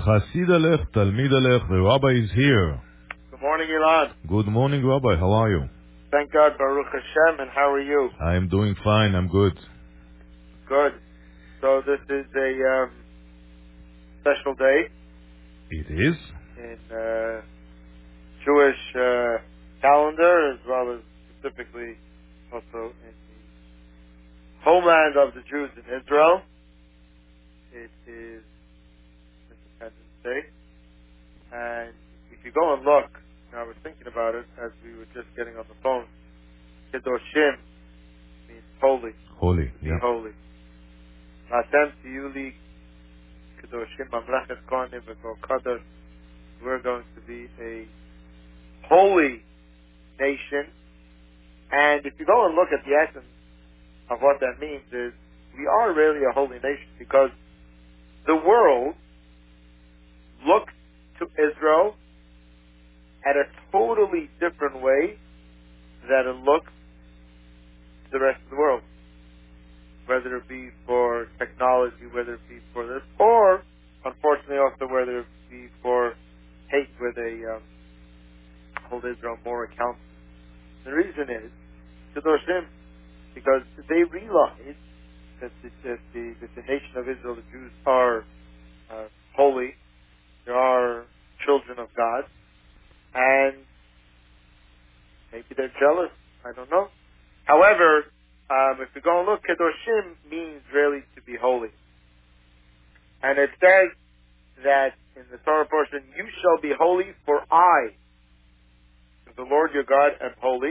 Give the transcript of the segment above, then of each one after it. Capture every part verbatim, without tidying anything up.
Chasid Alech, Talmid Alech, the Rabbi is here. Good morning, Ilan. Good morning, Rabbi. How are you? Thank God, Baruch Hashem, and how are you? I am doing fine. I'm good. Good. So this is a um, special day It is? in uh, Jewish uh, calendar, as well as specifically also in the homeland of the Jews in Israel. It is Independence Day. And if you go and look, and I was thinking about it as we were just getting on the phone, Kedoshim means holy, Holy, to be yeah. holy. Atem tiyuli kedoshim mamlechet kohanim v'kol kadosh. We're going to be a holy nation. And if you go and look at the essence of what that means is, we are really a holy nation because the world looks to Israel at a totally different way that it looks to the rest of the world. Whether it be for technology, whether it be for this, or unfortunately also whether it be for hate, where they um, hold Israel more accountable. The reason is Kedoshim, because they realize that the, that the, that the nation of Israel, the Jews, are uh, holy. They are children of God, and maybe they're jealous. I don't know. However, um, if you go and look, Kedoshim means really to be holy. And it says that in the Torah portion, you shall be holy, for I, the Lord your God, am holy.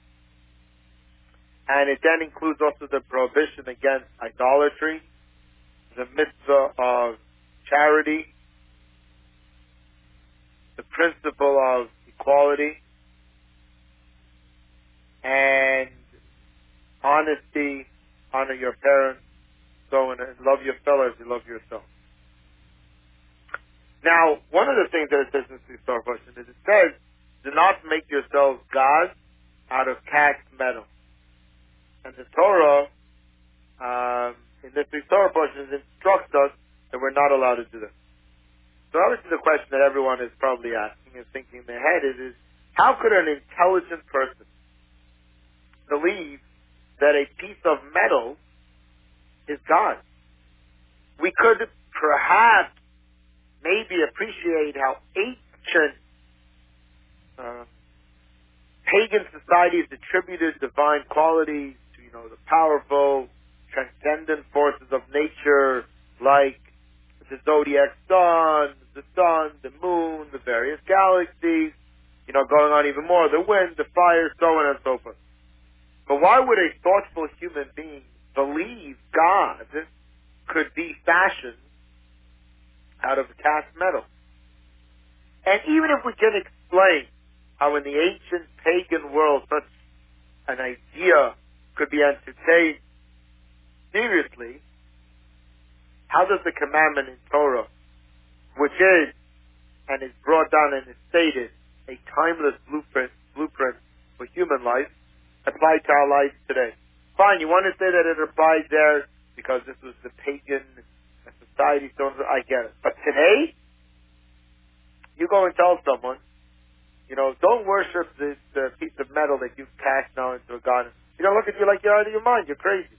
And it then includes also the prohibition against idolatry, the mitzvah of charity, the principle of equality, and honesty, honor your parents, so and love your fellow as you love yourself. Now, one of the things that it says in the Torah portion is it says, do not make yourselves gods out of cast metal. And the Torah, um, in this Torah portion, instructs us that we're not allowed to do that. So obviously the question that everyone is probably asking and thinking in their head is, is how could an intelligent person believe that a piece of metal is God? We could perhaps maybe appreciate how ancient uh, pagan societies attributed divine qualities to, you know, the powerful, transcendent forces of nature, like the zodiac sun, the sun, the moon, the various galaxies, you know, going on even more, the wind, the fire, so on and so forth. But why would a thoughtful human being believe God could be fashioned out of cast metal? And even if we can explain how in the ancient pagan world such an idea could be entertained seriously, how does the commandment in Torah, which is and is brought down and is stated a timeless blueprint blueprint for human life, apply to our lives today? Fine, you want to say that it applies there because this was the pagan society, so I get it. But today, you go and tell someone, you know, don't worship this uh, piece of metal that you've cast now into a god. You know, look at you like you're out of your mind. You're crazy.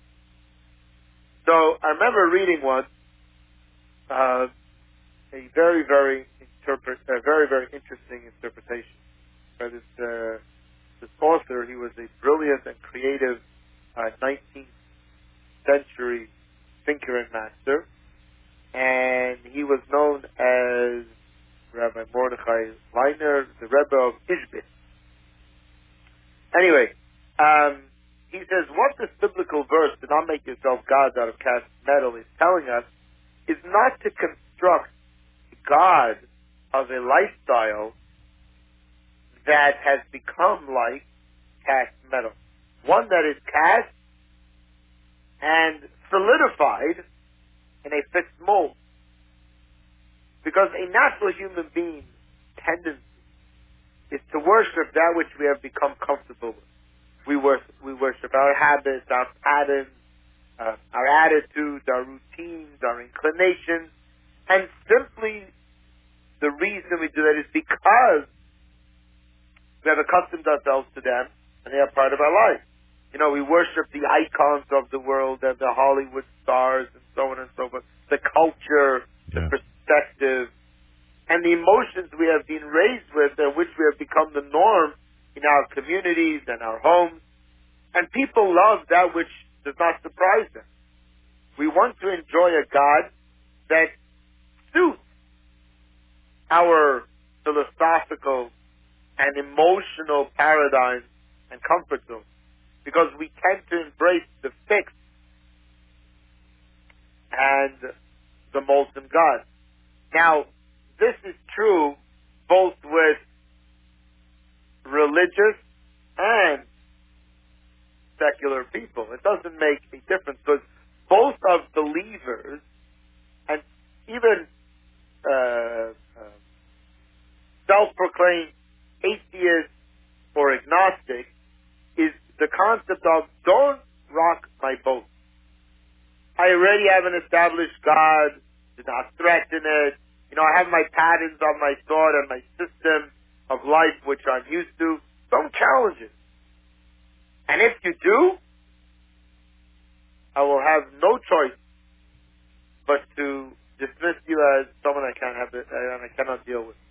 So I remember reading once uh, a very, very interpret, a very, very interesting interpretation by this uh, this author. He was a brilliant and creative uh, nineteenth century thinker and master, and he was known as Rabbi Mordechai Leiner, the Rebbe of Ishbit. Anyway, um, he says, what this biblical verse, do not make yourself gods out of cast metal, is telling us is not to construct a god of a lifestyle that has become like cast metal. One that is cast and solidified in a fixed mold. Because a natural human being's tendency is to worship that which we have become comfortable with. We worship, we worship our habits, our patterns, uh, our attitudes, our routines, our inclinations, And simply the reason we do that is because we have accustomed ourselves to them, and they are part of our life. You know, we worship the icons of the world and the Hollywood stars and so on and so forth, the culture, the Yeah. perspective, and the emotions we have been raised with and which we have become the norm in our communities and our homes. And people love that which does not surprise them. We want to enjoy a God that suits our philosophical and emotional paradigm and comfort zone, because we tend to embrace the fixed and the molten God. Now, this is true both with religious and secular people. It doesn't make a difference, because both of believers and even uh, uh, self-proclaimed atheist or agnostic is the concept of don't rock my boat. I already have an established God. Do not threaten it. You know, I have my patterns of my thought and my system of life which I'm used to. Don't challenge it. And if you do, I will have no choice but to dismiss you as someone I can't have it, and I cannot deal with.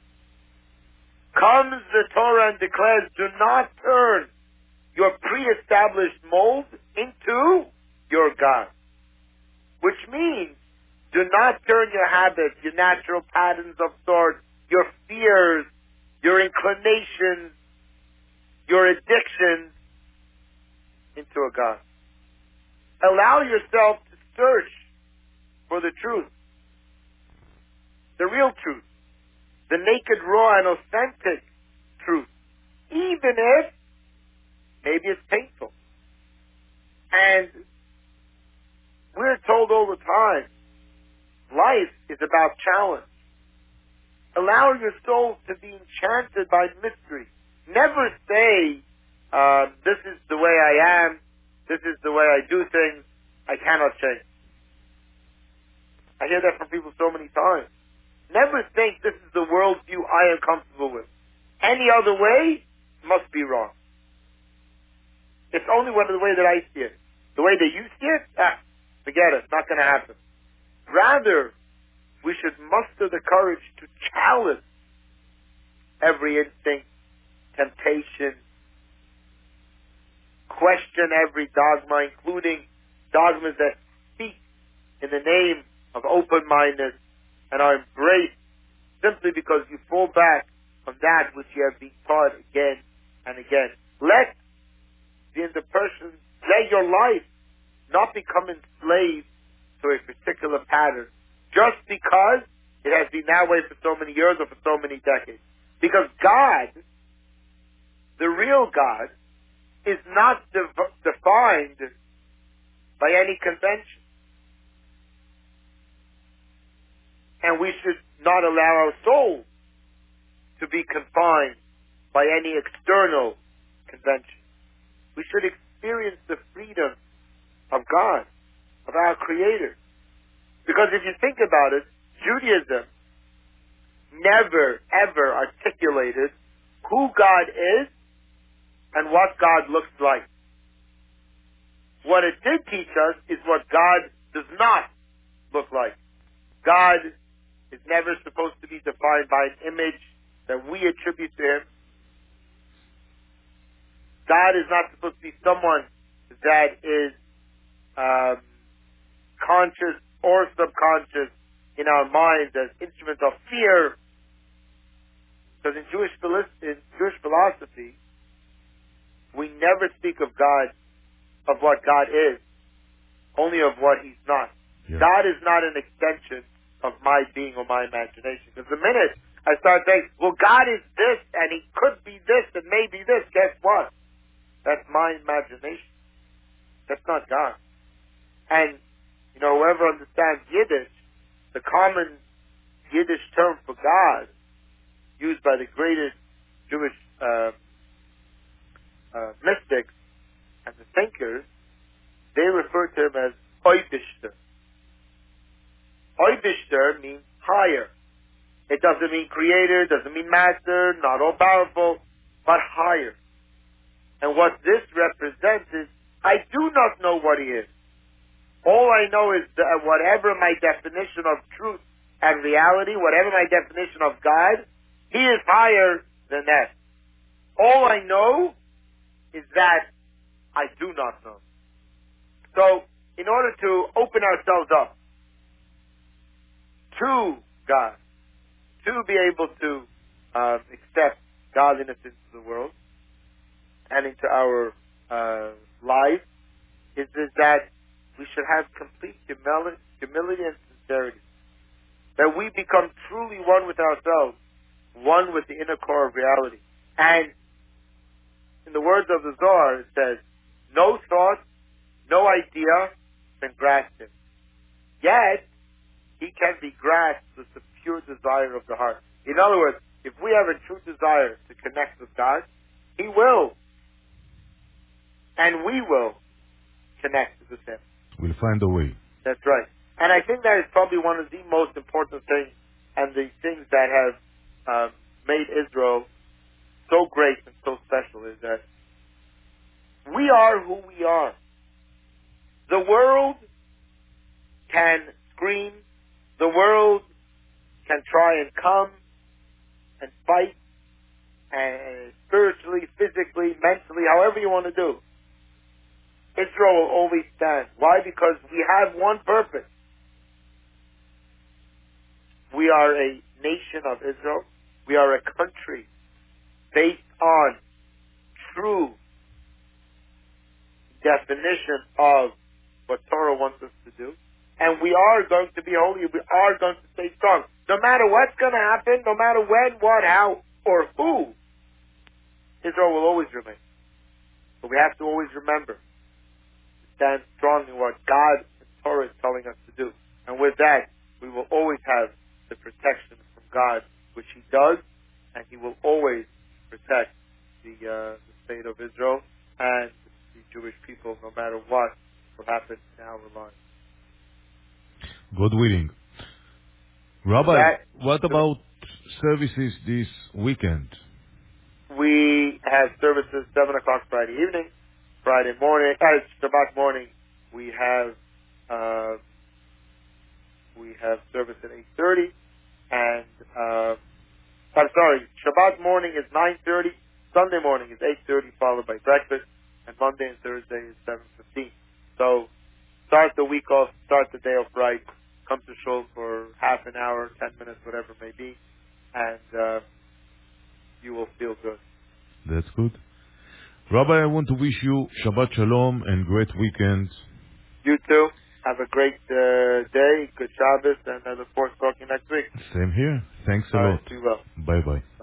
Comes the Torah and declares, do not turn your pre-established mold into your God. Which means, do not turn your habits, your natural patterns of thought, your fears, your inclinations, your addictions into a God. Allow yourself to search for the truth, the real truth, the naked, raw, and authentic truth, even if maybe it's painful. And we're told all the time, life is about challenge. Allow your soul to be enchanted by mystery. Never say, uh, this is the way I am, this is the way I do things, I cannot change. I hear that from people so many times. Never think this is the worldview I am comfortable with. Any other way must be wrong. It's only one of the way that I see it. The way that you see it, ah, forget it, not going to happen. Rather, we should muster the courage to challenge every instinct, temptation, question every dogma, including dogmas that speak in the name of open-mindedness and are embraced simply because you fall back from that which you have been taught again and again. Let the, the person, let your life not become enslaved to a particular pattern just because it has been that way for so many years or for so many decades. Because God, the real God, is not de- defined by any convention. And we should not allow our soul to be confined by any external convention. We should experience the freedom of God, of our Creator. Because if you think about it, Judaism never, ever articulated who God is and what God looks like. What it did teach us is what God does not look like. God is never supposed to be defined by an image that we attribute to Him. God is not supposed to be someone that is um, conscious or subconscious in our minds as instruments of fear. Because in Jewish, in Jewish philosophy, we never speak of God, of what God is, only of what He's not. Yeah. God is not an extension of my being or my imagination. Because the minute I start saying, well, God is this, and He could be this, and maybe this, guess what? That's my imagination. That's not God. And, you know, whoever understands Yiddish, the common Yiddish term for God, used by the greatest Jewish uh, uh, mystics and the thinkers, they refer to Him as Oibishter. Oibishter means higher. It doesn't mean creator, doesn't mean master, not all powerful, but higher. And what this represents is, I do not know what he is. All I know is that whatever my definition of truth and reality, whatever my definition of God, he is higher than that. All I know is that I do not know. So, in order to open ourselves up to God, to be able to um, accept godliness into the world and into our uh, life, is, is that we should have complete humility, humility and sincerity. That we become truly one with ourselves, one with the inner core of reality. And in the words of the Zohar, it says, no thought, no idea can grasp him. Yet, he can be grasped with the pure desire of the heart. In other words, if we have a true desire to connect with God, he will, and we will connect with him. We'll find a way. That's right. And I think that is probably one of the most important things and the things that have um, made Israel so great and so special is that we are who we are. The world can scream. The world can try and come and fight, and spiritually, physically, mentally, however you want to do. Israel will always stand. Why? Because we have one purpose. We are a nation of Israel. We are a country based on true definition of what Torah wants us to do. And we are going to be holy. We are going to stay strong. No matter what's going to happen, no matter when, what, how, or who, Israel will always remain. But we have to always remember to stand strong in what God and Torah is telling us to do. And with that, we will always have the protection from God, which he does, and he will always protect the, uh, the state of Israel and the Jewish people, no matter what will happen in our lives. God willing. Rabbi, That, what about services this weekend? we have services seven o'clock Friday evening, Friday morning, uh, Shabbat morning. We have uh, we have service at eight thirty, and uh, I'm sorry, Shabbat morning is nine thirty. Sunday morning is eight thirty, followed by breakfast, and Monday and Thursday is seven fifteen. So start the week off, start the day off right. Come to shul for half an hour, ten minutes, whatever it may be, and uh, you will feel good. That's good. Rabbi, I want to wish you Shabbat Shalom and great weekend. You too. Have a great uh, day, good Shabbos, and I look forward to talking next week. Same here. Thanks a All lot. right, be well. Bye-bye.